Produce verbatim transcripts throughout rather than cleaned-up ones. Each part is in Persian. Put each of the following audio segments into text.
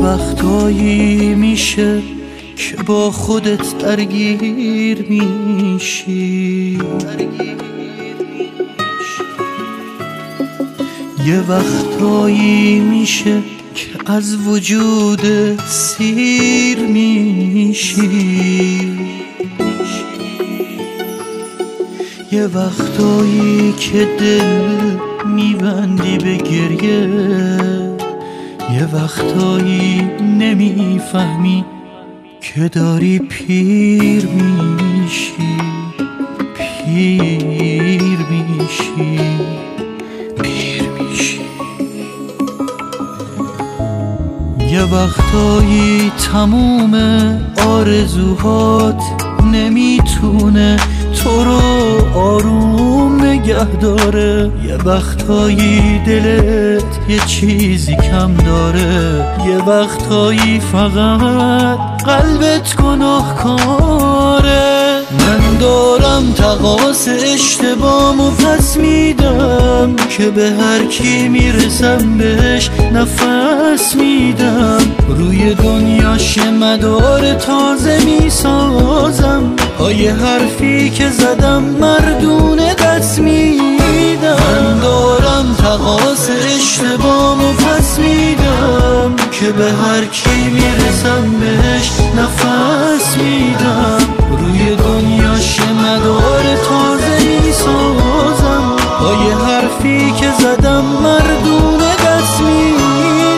وقتایی میشه که با خودت درگیر میشی، یه وقتایی میشه که از وجود سیر میشی، یه وقتایی که دل میبندی به گریه، یه وقتایی نمیفهمی که داری پیر میشی، پیر میشی، پیر میشی. یه وقتایی تموم آرزوهات نمیتونه تو رو آروم نگه داره، یه وقتایی دلت یه چیزی کم داره، یه وقتایی فقط قلبت گناهکاره. من دارم تقاص اشتباهمو پس میدم که به هر کی میرسم بهش نفس میدم، روی دنیاش مدار تازه میسازم، پای حرفی که زدم مردونه دست میدم. من دارم تقاص اشتباهمو پس میدم که به هر کی میرسم بهش نفس میدم، روی دنیاش مدار تازه میسازم، پای حرفی که زدم مردونه دست میدم.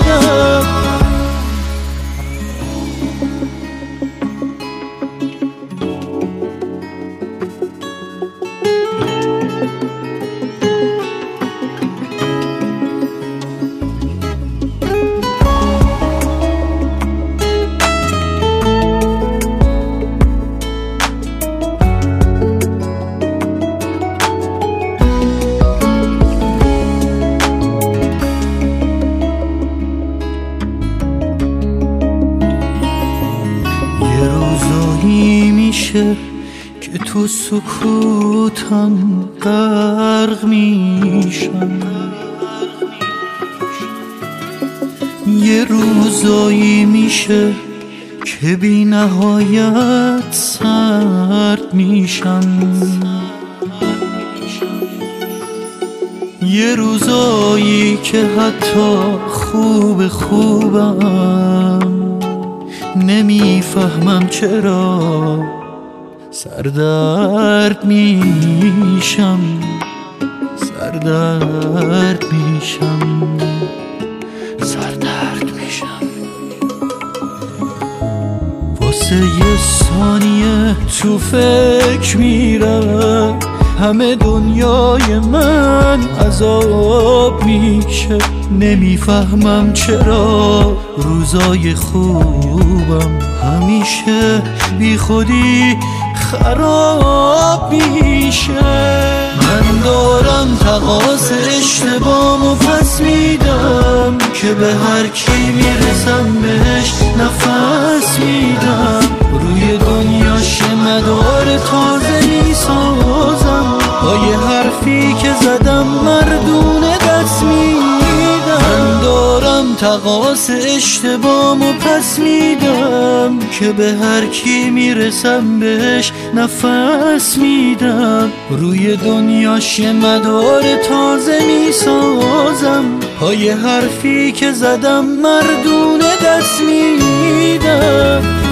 میشه که تو سکوتم غرق میشم، یه روزایی میشه که بی نهایت سرد میشم، یه روزایی که حتی خوب خوبم نمیفهمم چرا سردرد میشم، سردرد میشم، سردرد میشم. واسه یه ثانیه تو فکر میرم همه دنیای من عذاب میشه، نمیفهمم چرا روزای خوبم همیشه بی خودی خراب میشه. من دارم تقاص اشتباهمو پس میدم که به هر کی میرسم بهش نفس میدم، روی دنیاش مدار تازه میسازم، پای حرفی که زدم مردونه دست میدم. من دارم تقاص اشتباهمو پس میدم که به هر کی میرسم بهش نفس میدم، روی دنیاش مدار تازه میسازم، پای حرفی که زدم مردونه دست میدم.